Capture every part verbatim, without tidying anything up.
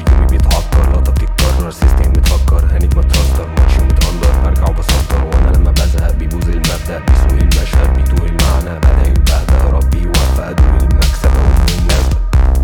يومي بيتعكر، لقطة بتتكرر، سيستم متفكر، هنيك مترستر، ماتش متأندر، برجع وبسطر. وانا لما بزهق بيبوظ المبدأ، بيسوق المشهد، بيتوه المعنى، بدأ يبهدى، ربي يوفق ادوق المكسب اقوم بالمناسبة.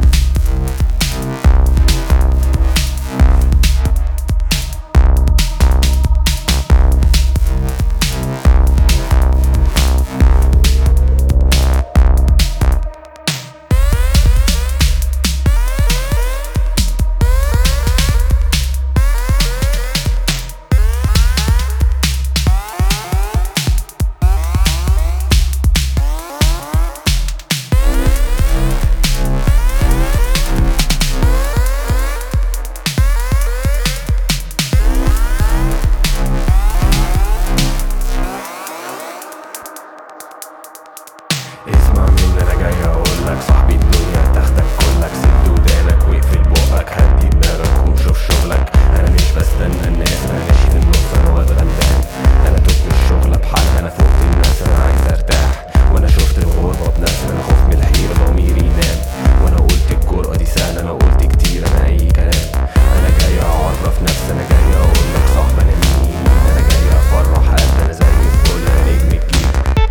اسمع مني انا جاي اقولك صاحبي الدنيا تاخدك كلك، سد ودانك واقفل بقك، هدي دماغك وشوف شغلك. انا مش بستنى الناس، انا ماشي في النص، انا واد غلبان. انا توت من الشغلة بحالها، انا فوقت الناس، انا عايز ارتاح. وانا شفت الغربة بنفسي، انا خوف من الحيرة ضميري ينام. وانا قلت الجرأة دي سهلة، انا قلت كتير انا اي كلام. انا جاي اعرف نفسي، انا جاي اقولك صاحبي انا مين. انا جاي افرح قلبي، انا زي الفل، انا نجم الجيل.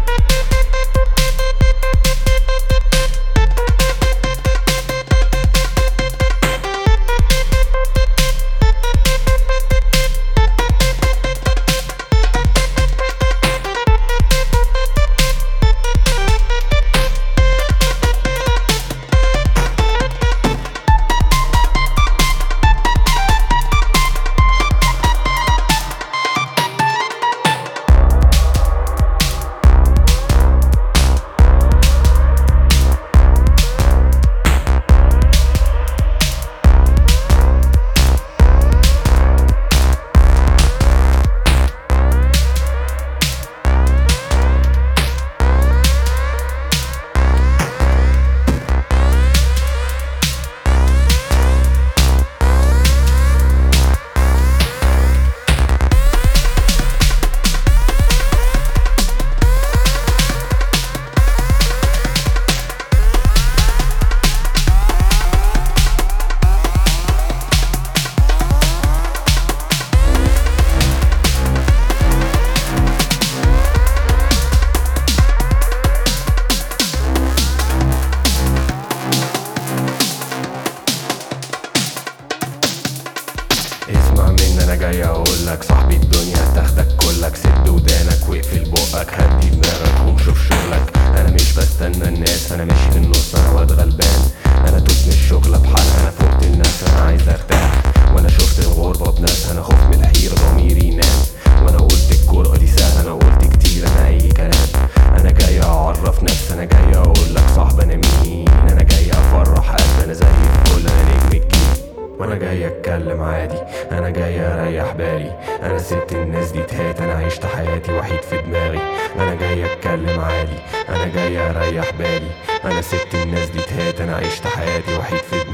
اسمع مني انا جاي اقولك صاحبي الدنيا تاخدك كلك، سد ودانك واقفل بقك، هدي دماغك وشوف شغلك. انا مش بستنى الناس، انا ماشي في النص، انا واد غلبان. انا توت من الشغلة بحالها، انا فوقت الناس، انا عايز ارتاح. وانا شفت الغربة بناس، انا خوف من الحيرة ضميري ينام. وانا قلت الجرأة دي سهلة، انا قلت كتير انا اي كلام. انا جاي اعرف نفسي، انا جاي اقولك صاحبي انا مين. انا جاي افرح قلبي، انا زي الفل، انا نجم الجيل. وانا جاي اتكلم عادي، انا جاي اريح بالي. انا سبت الناس دي تهات، انا عشت حياتي وحيد في دماغي. انا جاي اتكلم عادي، انا جاي اريح بالي. انا سبت الناس دي تهات، انا عشت حياتي وحيد في دماغي.